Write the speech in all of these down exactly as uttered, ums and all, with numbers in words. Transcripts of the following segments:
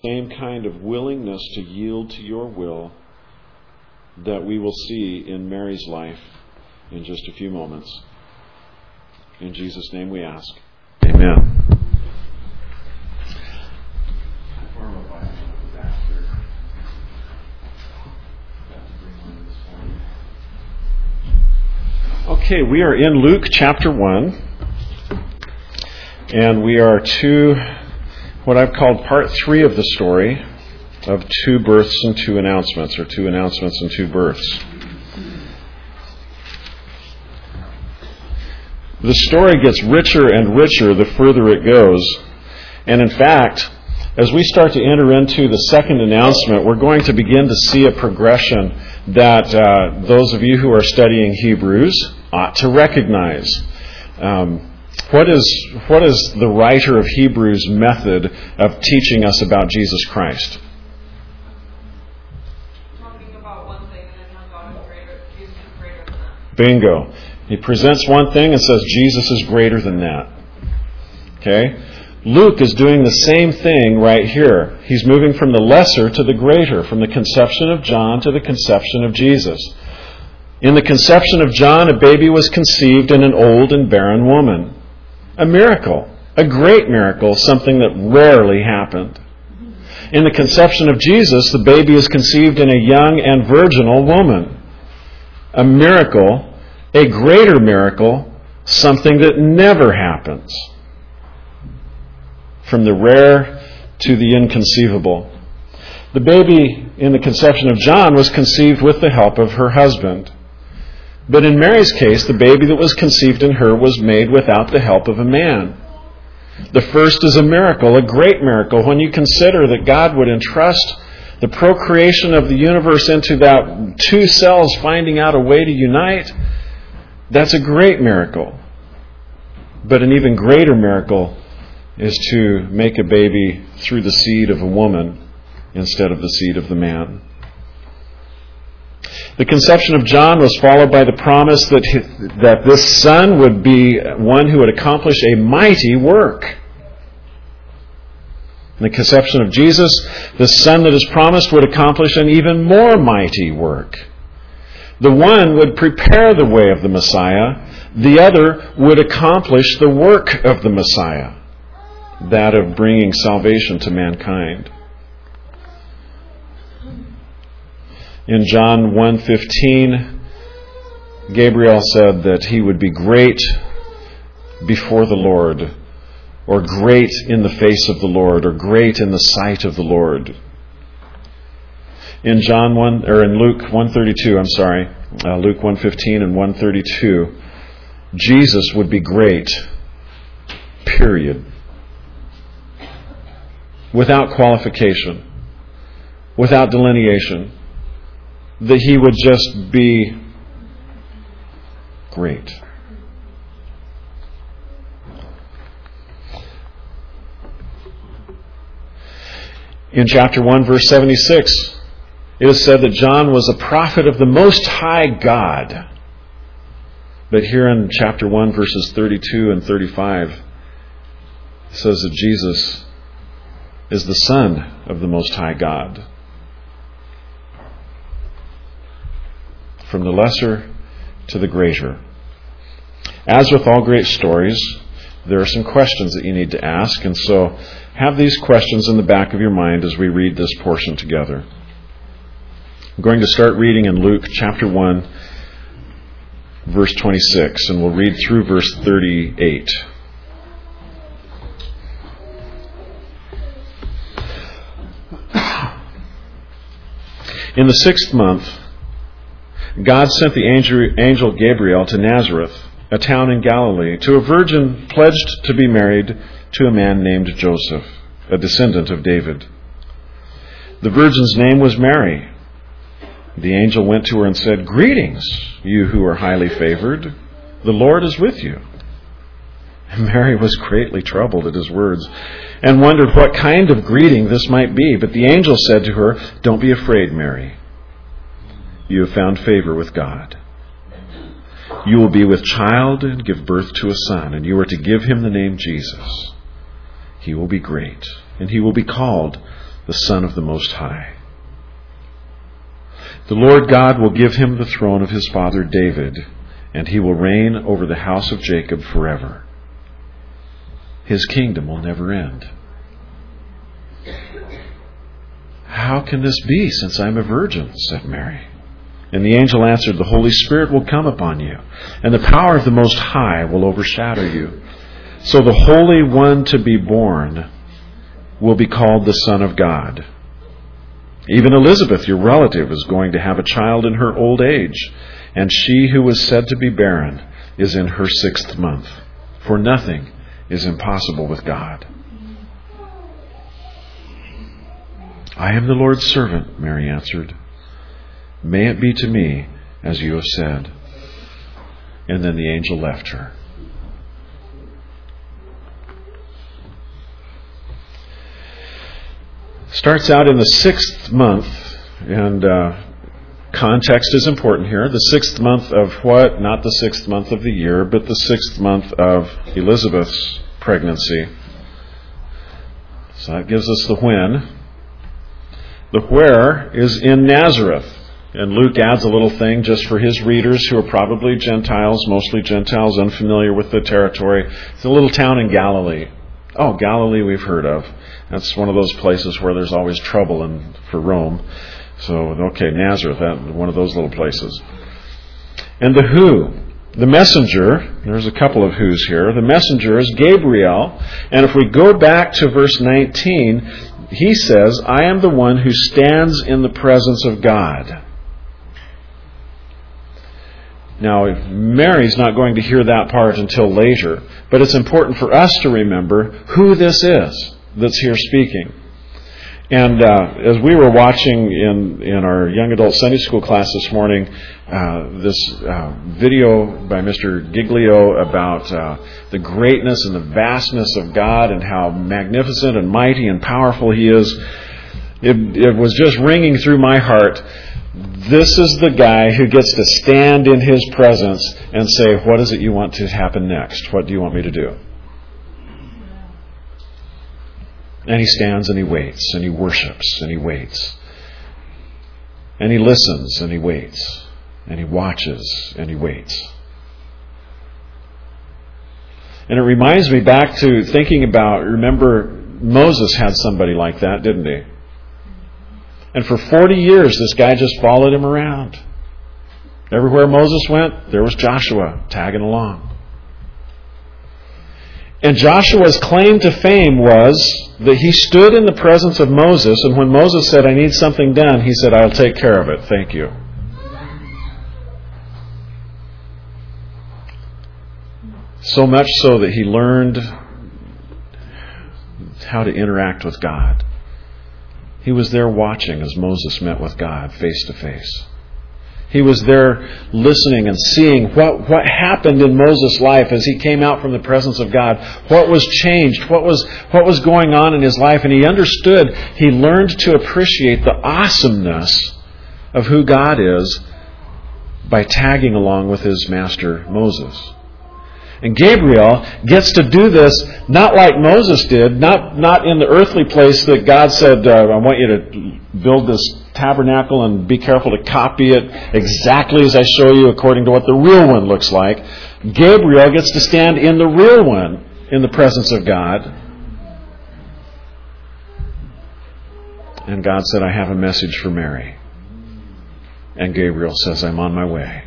same kind of willingness to yield to your will that we will see in Mary's life in just a few moments. In Jesus' name we ask. Amen. Okay, we are in Luke chapter one, and we are to what I've called part three of the story of two births and two announcements, or two announcements and two births. The story gets richer and richer the further it goes, and in fact, as we start to enter into the second announcement, we're going to begin to see a progression that uh, those of you who are studying Hebrews ought to recognize. Um, what is what is the writer of Hebrews' method of teaching us about Jesus Christ? Talking about one thing and then how God is greater, Jesus is greater than that. Bingo. He presents one thing and says Jesus is greater than that. Okay? Luke is doing the same thing right here. He's moving from the lesser to the greater, from the conception of John to the conception of Jesus. In the conception of John, a baby was conceived in an old and barren woman. A miracle, a great miracle, something that rarely happened. In the conception of Jesus, the baby is conceived in a young and virginal woman. A miracle, a greater miracle, something that never happens. From the rare to the inconceivable. The baby in the conception of John was conceived with the help of her husband. But in Mary's case, the baby that was conceived in her was made without the help of a man. The first is a miracle, a great miracle, when you consider that God would entrust the procreation of the universe into that two cells finding out a way to unite. That's a great miracle. But an even greater miracle is to make a baby through the seed of a woman instead of the seed of the man. The conception of John was followed by the promise that he, that this son would be one who would accomplish a mighty work. In the conception of Jesus, the son that is promised would accomplish an even more mighty work. The one would prepare the way of the Messiah. The other would accomplish the work of the Messiah, that of bringing salvation to mankind. In John one fifteen, Gabriel said that he would be great before the Lord, or great in the face of the Lord, or great in the sight of the Lord. In John one or in Luke one thirty-two, I'm sorry, uh, Luke one fifteen and one thirty-two, Jesus would be great. Period. Without qualification, without delineation. That he would just be great. In chapter one, verse seventy-six, it is said that John was a prophet of the Most High God. But here in chapter one, verses thirty-two and thirty-five, it says that Jesus is the Son of the Most High God. From the lesser to the greater. As with all great stories, there are some questions that you need to ask, and so have these questions in the back of your mind as we read this portion together. I'm going to start reading in Luke chapter one, verse twenty-six, and we'll read through verse thirty-eight. In the sixth month, God sent the angel Gabriel to Nazareth, a town in Galilee, to a virgin pledged to be married to a man named Joseph, a descendant of David. The virgin's name was Mary. The angel went to her and said, "Greetings, you who are highly favored. The Lord is with you." And Mary was greatly troubled at his words and wondered what kind of greeting this might be. But the angel said to her, "Don't be afraid, Mary. You have found favor with God. You will be with child and give birth to a son, and you are to give him the name Jesus. He will be great, and he will be called the Son of the Most High. The Lord God will give him the throne of his father David, and he will reign over the house of Jacob forever. His kingdom will never end. How can this be, since I am a virgin? Said Mary. And the angel answered, the Holy Spirit will come upon you, and the power of the Most High will overshadow you. So the Holy One to be born will be called the Son of God. Even Elizabeth, your relative, is going to have a child in her old age, and she who was said to be barren is in her sixth month. For nothing is impossible with God. I am the Lord's servant, Mary answered. May it be to me as you have said. And then the angel left her. Starts out in the sixth month, and uh, context is important here. The sixth month of what? Not the sixth month of the year, but the sixth month of Elizabeth's pregnancy. So that gives us the when. The where is in Nazareth. And Luke adds a little thing just for his readers who are probably Gentiles, mostly Gentiles, unfamiliar with the territory. It's a little town in Galilee. Oh, Galilee we've heard of. That's one of those places where there's always trouble in, for Rome. So, okay, Nazareth, that, one of those little places. And the who. The messenger, there's a couple of who's here. The messenger is Gabriel. And if we go back to verse nineteen, he says, I am the one who stands in the presence of God. Now, Mary's not going to hear that part until later, but it's important for us to remember who this is that's here speaking. And uh, as we were watching in, in our young adult Sunday school class this morning, uh, this uh, video by Mister Giglio about uh, the greatness and the vastness of God and how magnificent and mighty and powerful He is, it, it was just ringing through my heart. This is the guy who gets to stand in His presence and say, what is it you want to happen next? What do you want me to do? And he stands and he waits and he worships and he waits. And he listens and he waits. And he watches and he waits. And it reminds me back to thinking about, remember, Moses had somebody like that, didn't he? And for forty years, this guy just followed him around. Everywhere Moses went, there was Joshua tagging along. And Joshua's claim to fame was that he stood in the presence of Moses, and when Moses said, I need something done, he said, I'll take care of it. Thank you. So much so that he learned how to interact with God. He was there watching as Moses met with God face to face. He was there listening and seeing what, what happened in Moses' life as he came out from the presence of God. What was changed? What was, what was going on in his life? And he understood, he learned to appreciate the awesomeness of who God is by tagging along with his master Moses. And Gabriel gets to do this not like Moses did, not, not in the earthly place that God said, uh, I want you to build this tabernacle and be careful to copy it exactly as I show you according to what the real one looks like. Gabriel gets to stand in the real one in the presence of God. And God said, I have a message for Mary. And Gabriel says, I'm on my way.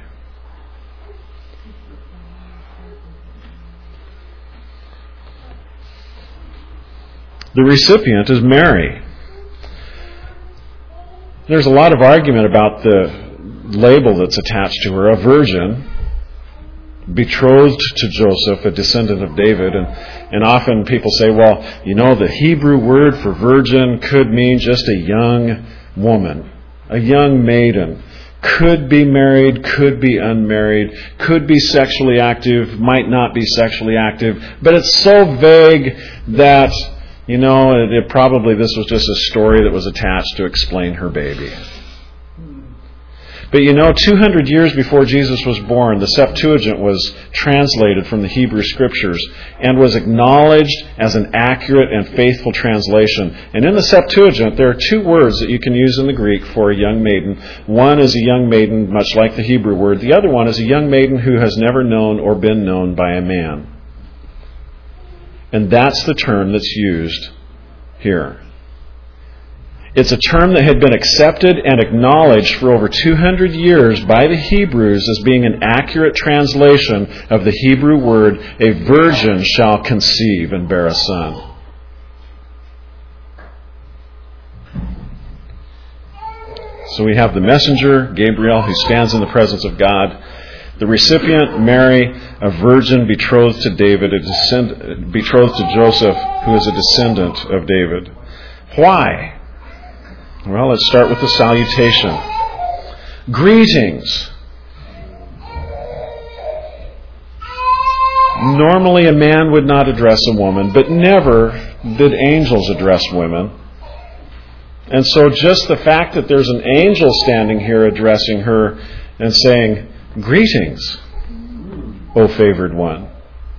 The recipient is Mary. There's a lot of argument about the label that's attached to her, a virgin, betrothed to Joseph, a descendant of David. And, and often people say, well, you know, the Hebrew word for virgin could mean just a young woman, a young maiden. Could be married, could be unmarried, could be sexually active, might not be sexually active. But it's so vague that, you know, it, it probably this was just a story that was attached to explain her baby. But you know, two hundred years before Jesus was born, the Septuagint was translated from the Hebrew Scriptures and was acknowledged as an accurate and faithful translation. And in the Septuagint, there are two words that you can use in the Greek for a young maiden. One is a young maiden, much like the Hebrew word. The other one is a young maiden who has never known or been known by a man. And that's the term that's used here. It's a term that had been accepted and acknowledged for over two hundred years by the Hebrews as being an accurate translation of the Hebrew word, a virgin shall conceive and bear a son. So we have the messenger, Gabriel, who stands in the presence of God. The recipient, Mary, a virgin betrothed to David, a descend- betrothed to Joseph, who is a descendant of David. Why? Well, let's start with the salutation. Greetings. Normally a man would not address a woman, but never did angels address women. And so just the fact that there's an angel standing here addressing her and saying, greetings, O favored one.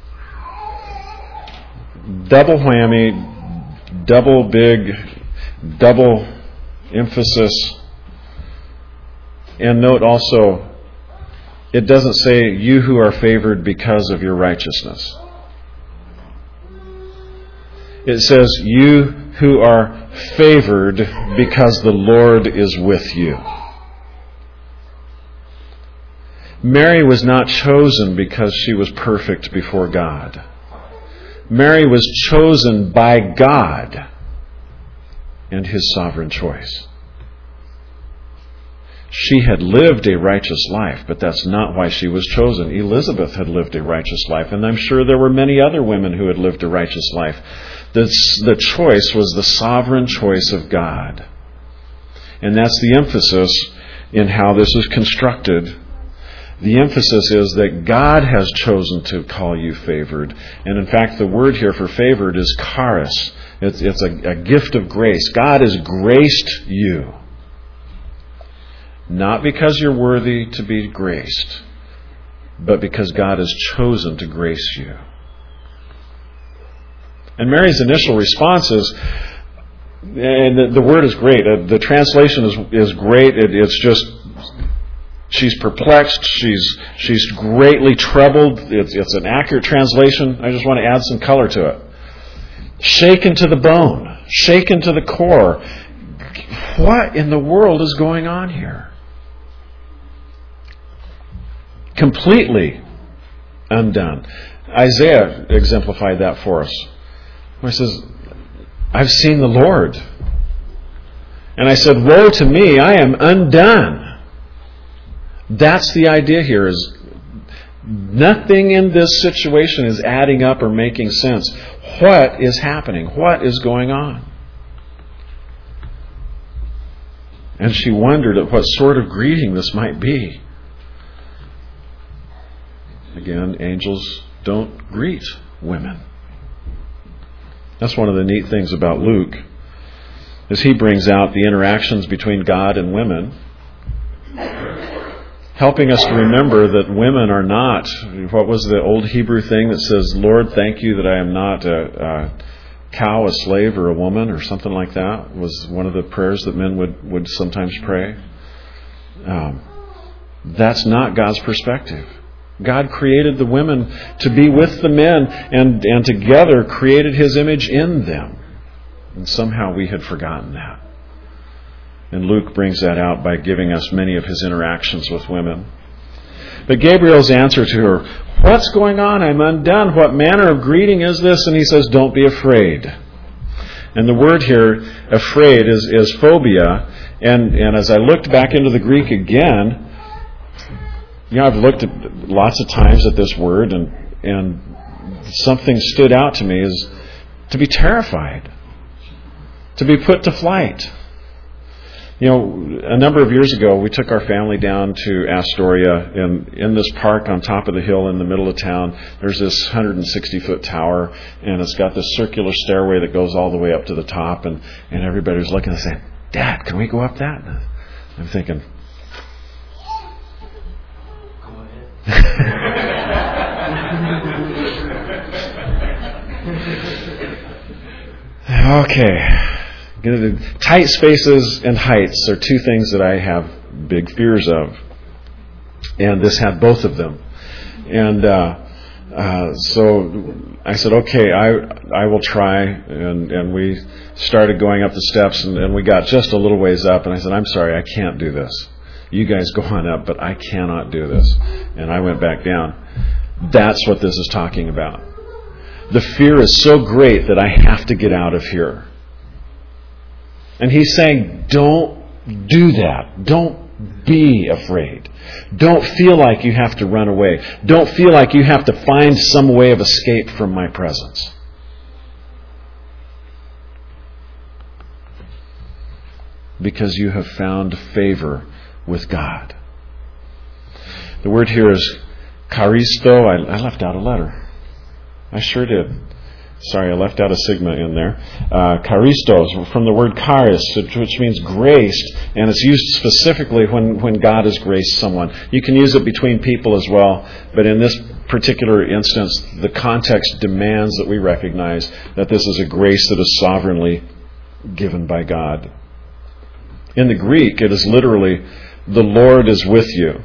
Double whammy, double big, double emphasis. And note also, it doesn't say you who are favored because of your righteousness. It says you who are favored because the Lord is with you. Mary was not chosen because she was perfect before God. Mary was chosen by God and His sovereign choice. She had lived a righteous life, but that's not why she was chosen. Elizabeth had lived a righteous life, and I'm sure there were many other women who had lived a righteous life. The, the choice was the sovereign choice of God. And that's the emphasis in how this is constructed. The emphasis is that God has chosen to call you favored. And in fact, the word here for favored is charis. It's, it's a, a gift of grace. God has graced you. Not because you're worthy to be graced, but because God has chosen to grace you. And Mary's initial response is, and the, the word is great. Uh, the translation is is great. It, it's just, she's perplexed. She's she's greatly troubled. It's, it's an accurate translation. I just want to add some color to it. Shaken to the bone. Shaken to the core. What in the world is going on here? Completely undone. Isaiah exemplified that for us. He says, I've seen the Lord. And I said, woe to me, I am undone. That's the idea here, is nothing in this situation is adding up or making sense. What is happening? What is going on? And she wondered at what sort of greeting this might be. Again, angels don't greet women. That's one of the neat things about Luke, is he brings out the interactions between God and women, helping us to remember that women are not, what was the old Hebrew thing that says, Lord, thank you that I am not a, a cow, a slave, or a woman, or something like that, was one of the prayers that men would, would sometimes pray. Um, that's not God's perspective. God created the women to be with the men, and, and together created His image in them. And somehow we had forgotten that. And Luke brings that out by giving us many of his interactions with women. But Gabriel's answer to her, what's going on? I'm undone. What manner of greeting is this? And he says, don't be afraid. And the word here, afraid, is, is phobia. And, and as I looked back into the Greek again, you know, I've looked at lots of times at this word, and and something stood out to me, is to be terrified, to be put to flight. You know, a number of years ago, we took our family down to Astoria, and in this park on top of the hill in the middle of town, there's this one hundred sixty foot tower, and it's got this circular stairway that goes all the way up to the top, and, and everybody was looking and saying, Dad, can we go up that? And I'm thinking, Okay. Tight spaces and heights are two things that I have big fears of. And this had both of them. And uh, uh, so I said, okay, I I will try. And, and we started going up the steps, and, and we got just a little ways up. And I said, I'm sorry, I can't do this. You guys go on up, but I cannot do this. And I went back down. That's what this is talking about. The fear is so great that I have to get out of here. And he's saying, don't do that. Don't be afraid. Don't feel like you have to run away. Don't feel like you have to find some way of escape from my presence. Because you have found favor with God. The word here is charisto. I, I left out a letter. I sure did. Sorry, I left out a sigma in there. Uh, charistos, from the word charis, which means graced, and it's used specifically when, when God has graced someone. You can use it between people as well, but in this particular instance, the context demands that we recognize that this is a grace that is sovereignly given by God. In the Greek, it is literally, the Lord is with you.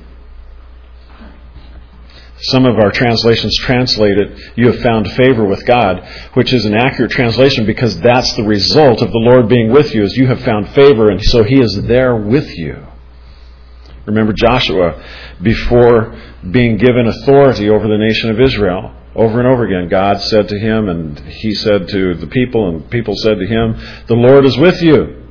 Some of our translations translate it, you have found favor with God, which is an accurate translation because that's the result of the Lord being with you, is you have found favor, and so He is there with you. Remember Joshua, before being given authority over the nation of Israel, over and over again, God said to him, and he said to the people, and people said to him, the Lord is with you.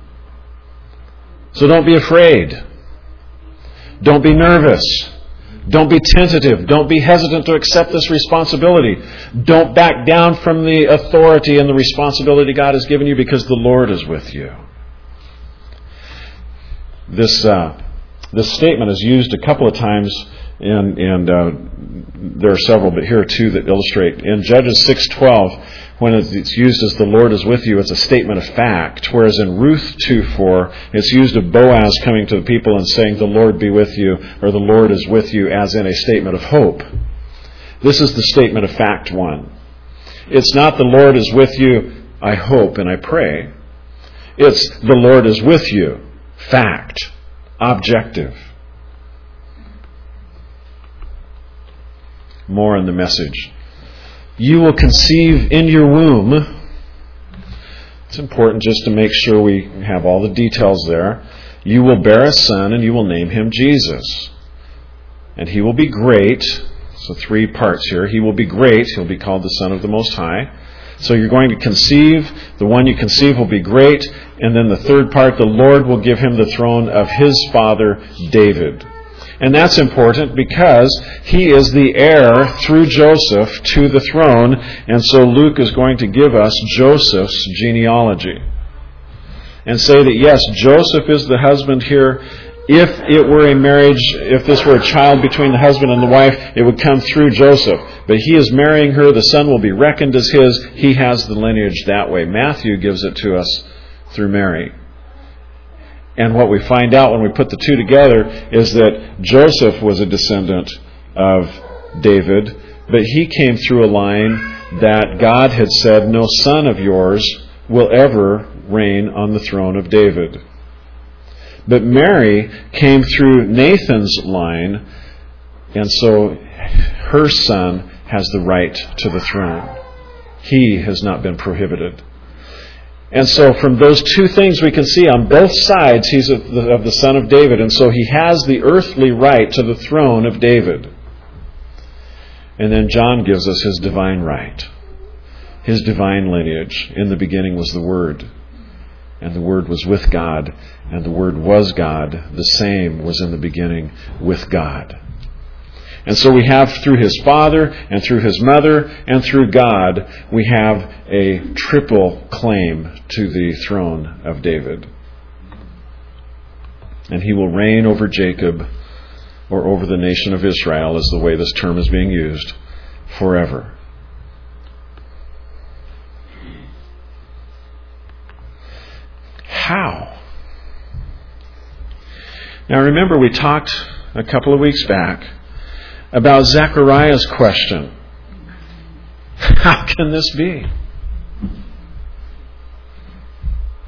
So don't be afraid. Don't be nervous. Don't be tentative. Don't be hesitant to accept this responsibility. Don't back down from the authority and the responsibility God has given you, because the Lord is with you. This uh, this statement is used a couple of times, in, and uh, there are several, but here are two that illustrate. In Judges six twelve, when it's used as the Lord is with you, it's a statement of fact. Whereas in Ruth two four, it's used of Boaz coming to the people and saying, the Lord be with you, or the Lord is with you, as in a statement of hope. This is the statement of fact one. It's not the Lord is with you, I hope and I pray. It's the Lord is with you, fact, objective. More in the message. You will conceive in your womb. It's important just to make sure we have all the details there. You will bear a son, and you will name him Jesus. And he will be great. So three parts here. He will be great. He'll be called the Son of the Most High. So you're going to conceive. The one you conceive will be great. And then the third part, the Lord will give him the throne of his father David. And that's important because he is the heir through Joseph to the throne. And so Luke is going to give us Joseph's genealogy. And say that yes, Joseph is the husband here. If it were a marriage, if this were a child between the husband and the wife, it would come through Joseph. But he is marrying her. The son will be reckoned as his. He has the lineage that way. Matthew gives it to us through Mary. And what we find out when we put the two together is that Joseph was a descendant of David, but he came through a line that God had said, no son of yours will ever reign on the throne of David. But Mary came through Nathan's line, and so her son has the right to the throne. He has not been prohibited. And so from those two things we can see on both sides he's of the, of the son of David. And so he has the earthly right to the throne of David. And then John gives us his divine right. His divine lineage. In the beginning was the Word. And the Word was with God. And the Word was God. The same was in the beginning with God. And so we have through his father and through his mother and through God, we have a triple claim to the throne of David. And he will reign over Jacob, or over the nation of Israel, is the way this term is being used, forever. How? Now remember, we talked a couple of weeks back about Zechariah's question. How can this be?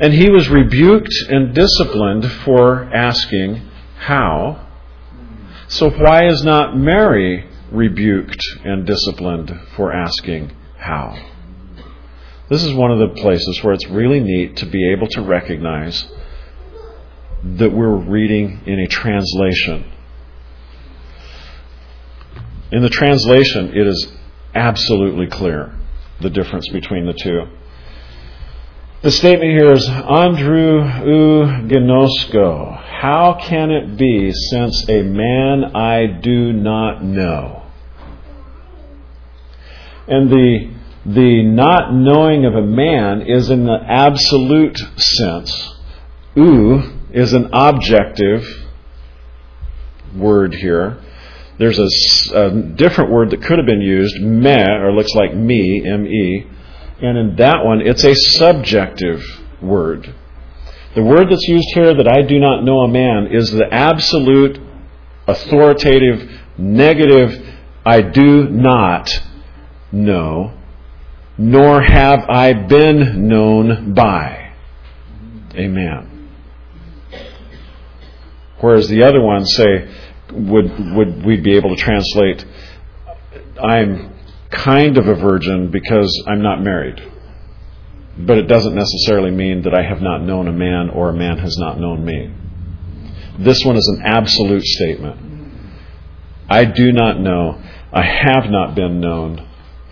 And he was rebuked and disciplined for asking how. So why is not Mary rebuked and disciplined for asking how? This is one of the places where it's really neat to be able to recognize that we're reading in a translation. In the translation, it is absolutely clear the difference between the two. The statement here is Andrew u gnosko. How can it be, since a man I do not know? And the the not knowing of a man is in the absolute sense. U is an objective word here. There's a, a different word that could have been used, me, or looks like me, M E. And in that one, it's a subjective word. The word that's used here, that I do not know a man, is the absolute, authoritative, negative, I do not know, nor have I been known by a man. Whereas the other ones say, would would we be able to translate, I'm kind of a virgin because I'm not married. But it doesn't necessarily mean that I have not known a man or a man has not known me. This one is an absolute statement. I do not know. I have not been known.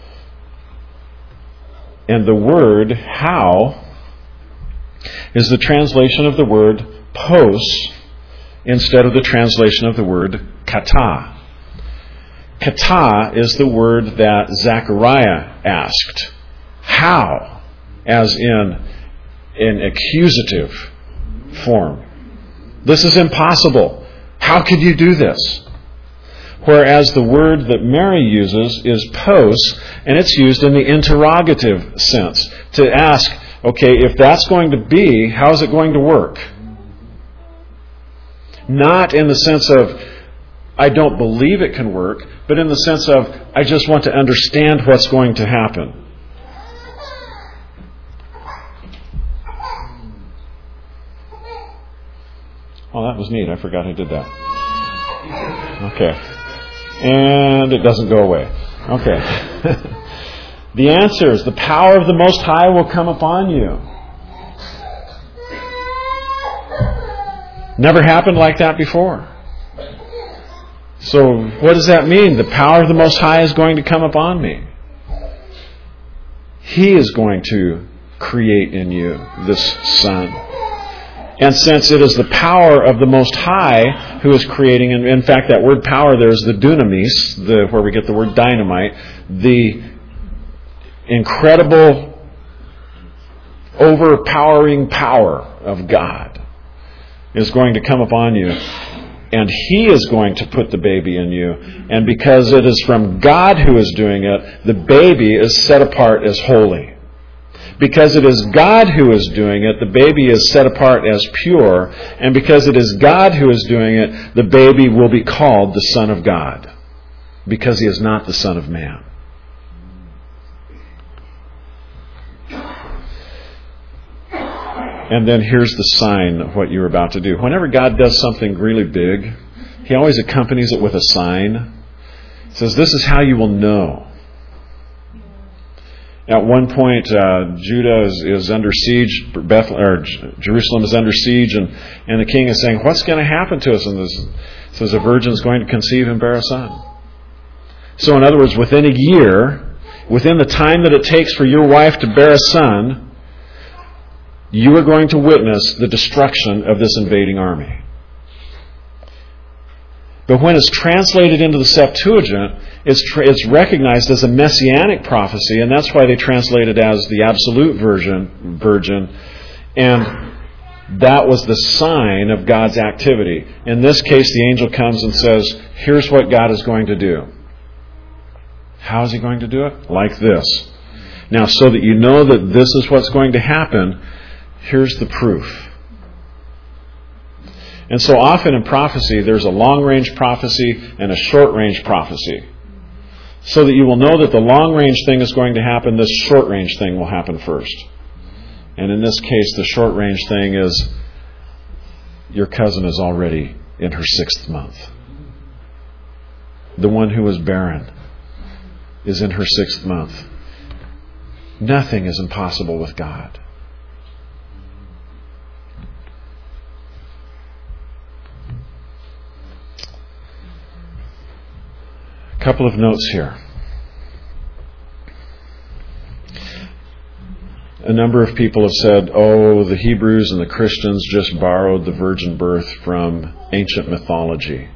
And the word how is the translation of the word pos instead of the translation of the word kata. Kata is the word that Zechariah asked. How? As in an accusative form. This is impossible. How could you do this? Whereas the word that Mary uses is pos, and it's used in the interrogative sense. To ask, okay, if that's going to be, how is it going to work? Not in the sense of, I don't believe it can work, but in the sense of, I just want to understand what's going to happen. Oh, that was neat. I forgot I did that. Okay. And it doesn't go away. Okay. The answer is, the power of the Most High will come upon you. Never happened like that before. So what does that mean? The power of the Most High is going to come upon me. He is going to create in you this Son. And since it is the power of the Most High who is creating, and in fact that word power there is the dunamis, the, where we get the word dynamite, the incredible, overpowering power of God is going to come upon you. And He is going to put the baby in you. And because it is from God who is doing it, the baby is set apart as holy. Because it is God who is doing it, the baby is set apart as pure. And because it is God who is doing it, the baby will be called the Son of God. Because He is not the Son of Man. And then here's the sign of what you're about to do. Whenever God does something really big, He always accompanies it with a sign. He says, this is how you will know. At one point, uh, Judah is, is under siege, Beth, or Jerusalem is under siege, and, and the king is saying, what's going to happen to us? And this says, a virgin is going to conceive and bear a son. So in other words, within a year, within the time that it takes for your wife to bear a son, you are going to witness the destruction of this invading army. But when it's translated into the Septuagint, it's, tra- it's recognized as a messianic prophecy, and that's why they translate it as the absolute virgin, virgin. And that was the sign of God's activity. In this case, the angel comes and says, here's what God is going to do. How is He going to do it? Like this. Now, so that you know that this is what's going to happen, here's the proof. And so often in prophecy, there's a long-range prophecy and a short-range prophecy. So that you will know that the long-range thing is going to happen, this short-range thing will happen first. And in this case, the short range thing is your cousin is already in her sixth month. The one who was barren is in her sixth month. Nothing is impossible with God. A couple of notes here. A number of people have said, oh, the Hebrews and the Christians just borrowed the virgin birth from ancient mythology.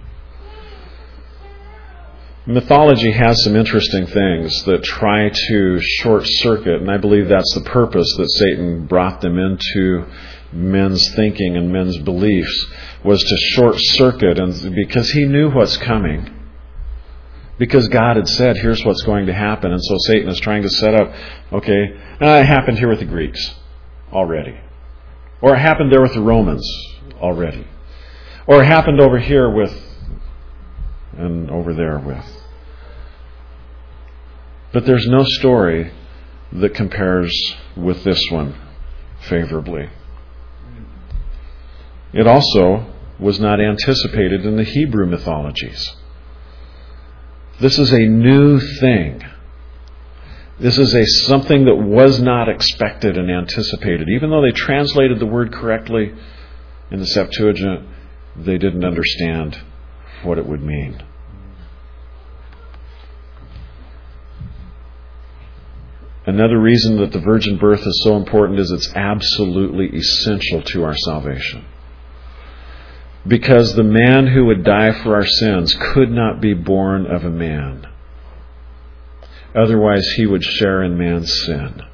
Mythology has some interesting things that try to short circuit, and I believe that's the purpose that Satan brought them into men's thinking and men's beliefs, was to short circuit, and because he knew what's coming. Because God had said, here's what's going to happen. And so Satan is trying to set up, okay, uh, it happened here with the Greeks already. Or it happened there with the Romans already. Or it happened over here with, and over there with. But there's no story that compares with this one favorably. It also was not anticipated in the Hebrew mythologies. This is a new thing. This is a something that was not expected and anticipated. Even though they translated the word correctly in the Septuagint, they didn't understand what it would mean. Another reason that the virgin birth is so important is it's absolutely essential to our salvation. Because the man who would die for our sins could not be born of a man. Otherwise, he would share in man's sin.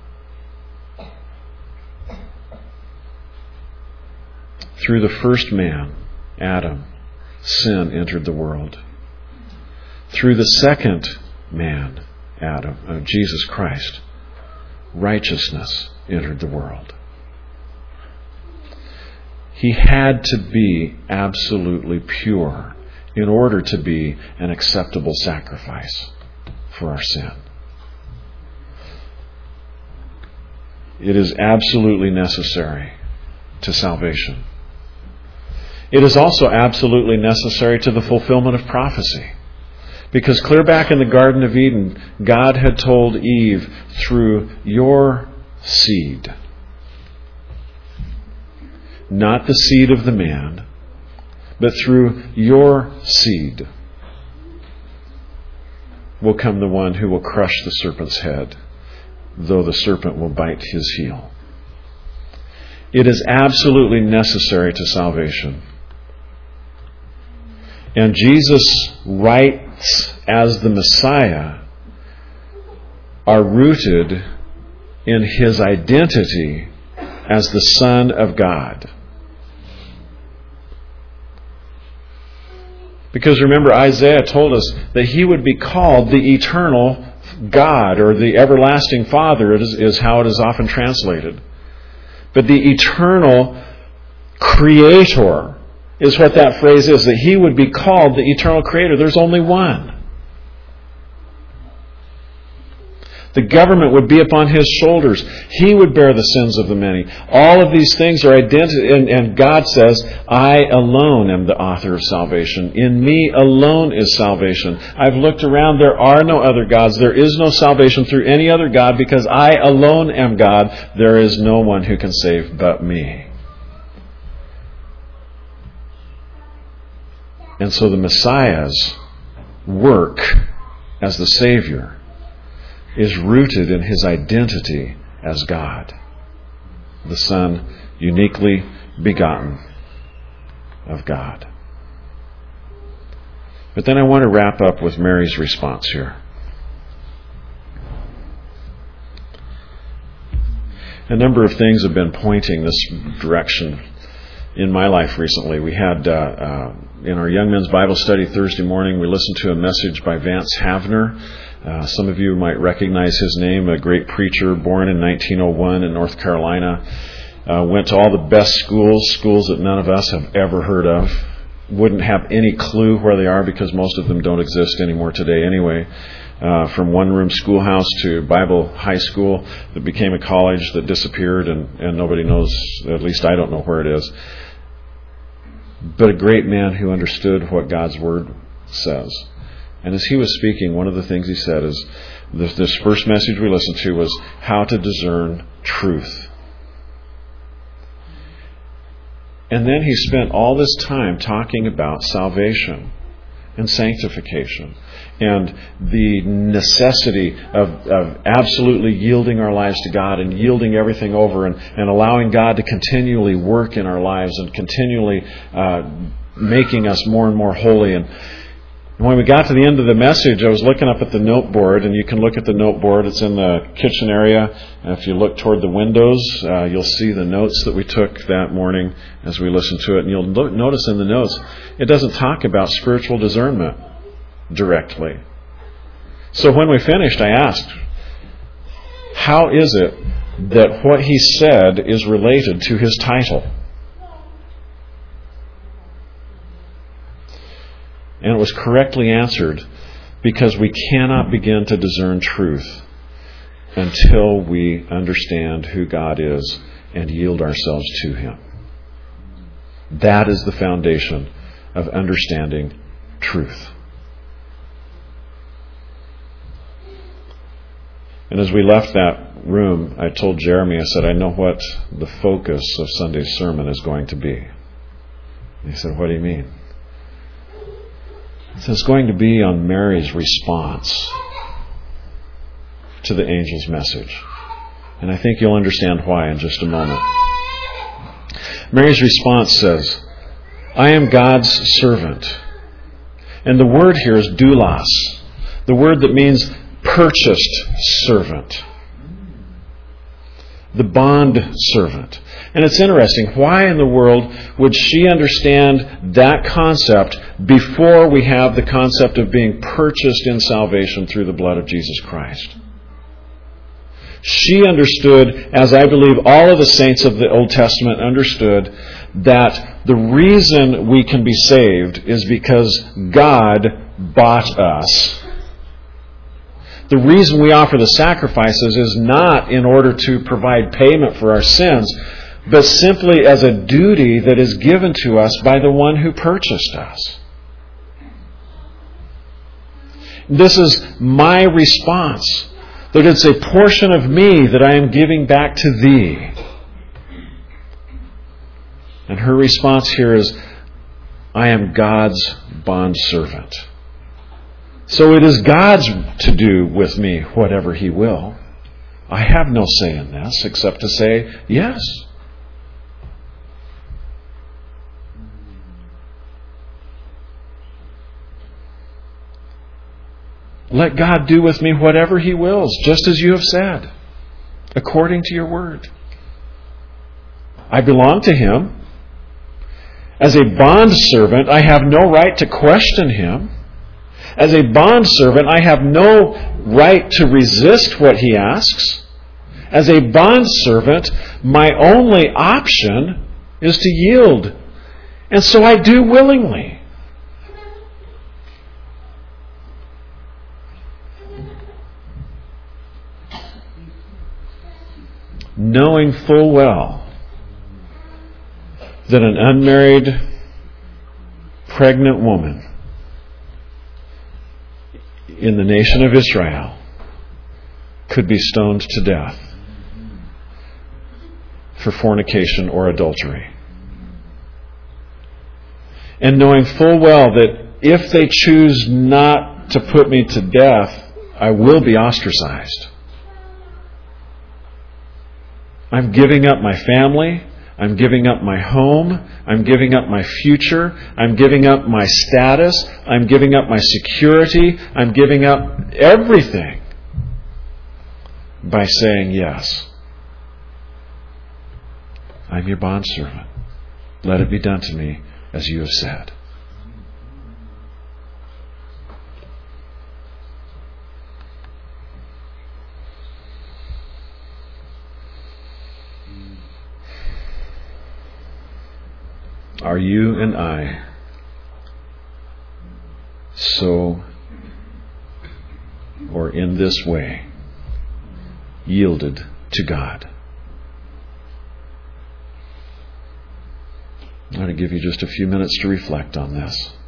Through the first man, Adam, sin entered the world. Through the second man, Adam, uh, Jesus Christ, righteousness entered the world. He had to be absolutely pure in order to be an acceptable sacrifice for our sin. It is absolutely necessary to salvation. It is also absolutely necessary to the fulfillment of prophecy. Because clear back in the Garden of Eden, God had told Eve, through your seed, not the seed of the man, but through your seed will come the one who will crush the serpent's head, though the serpent will bite his heel. It is absolutely necessary to salvation. And Jesus' rights as the Messiah are rooted in his identity as the Son of God. Because remember, Isaiah told us that he would be called the eternal God, or the everlasting Father, is, is how it is often translated. But the eternal Creator is what that phrase is, that he would be called the eternal Creator. There's only one. The government would be upon his shoulders. He would bear the sins of the many. All of these things are identity, and, and God says, I alone am the author of salvation. In me alone is salvation. I've looked around. There are no other gods. There is no salvation through any other God, because I alone am God. There is no one who can save but me. And so the Messiah's work as the Savior is rooted in his identity as God, the Son uniquely begotten of God. But then I want to wrap up with Mary's response here. A number of things have been pointing this direction in my life recently. We had, uh, uh, in our Young Men's Bible Study Thursday morning, we listened to a message by Vance Havner. Uh, some of you might recognize his name, a great preacher born in nineteen oh one in North Carolina. Uh, went to all the best schools, schools that none of us have ever heard of. Wouldn't have any clue where they are because most of them don't exist anymore today anyway. uh, from one-room schoolhouse to Bible high school that became a college that disappeared, and, and nobody knows, at least I don't know where it is. But a great man who understood what God's Word says. And as he was speaking, one of the things he said is, this, this first message we listened to was how to discern truth. And then he spent all this time talking about salvation and sanctification and the necessity of, of absolutely yielding our lives to God and yielding everything over and, and allowing God to continually work in our lives and continually uh, making us more and more holy. And when we got to the end of the message, I was looking up at the note board, and you can look at the note board. It's in the kitchen area. And if you look toward the windows, uh, you'll see the notes that we took that morning as we listened to it. And you'll lo- notice in the notes, it doesn't talk about spiritual discernment directly. So when we finished, I asked, how is it that what he said is related to his title? And it was correctly answered, because we cannot begin to discern truth until we understand who God is and yield ourselves to Him. That is the foundation of understanding truth. And as we left that room, I told Jeremy, I said, I know what the focus of Sunday's sermon is going to be. And he said, what do you mean? So it's going to be on Mary's response to the angel's message. And I think you'll understand why in just a moment. Mary's response says, I am God's servant. And the word here is doulos, the word that means purchased servant. The bond servant. And it's interesting, why in the world would she understand that concept before we have the concept of being purchased in salvation through the blood of Jesus Christ? She understood, as I believe all of the saints of the Old Testament understood, that the reason we can be saved is because God bought us. The reason we offer the sacrifices is not in order to provide payment for our sins, but simply as a duty that is given to us by the one who purchased us. This is my response, that it's a portion of me that I am giving back to thee. And her response here is, I am God's bondservant. So it is God's to do with me whatever He will. I have no say in this except to say yes. Let God do with me whatever He wills, just as you have said, according to your word. I belong to Him. As a bondservant, I have no right to question Him. As a bondservant, I have no right to resist what He asks. As a bondservant, my only option is to yield. And so I do willingly. Knowing full well that an unmarried, pregnant woman in the nation of Israel could be stoned to death for fornication or adultery. And knowing full well that if they choose not to put me to death, I will be ostracized. I'm giving up my family. I'm giving up my home. I'm giving up my future. I'm giving up my status. I'm giving up my security. I'm giving up everything by saying yes. I'm your bondservant. Let it be done to me as you have said. Are you and I so or in this way, yielded to God? I want to give you just a few minutes to reflect on this.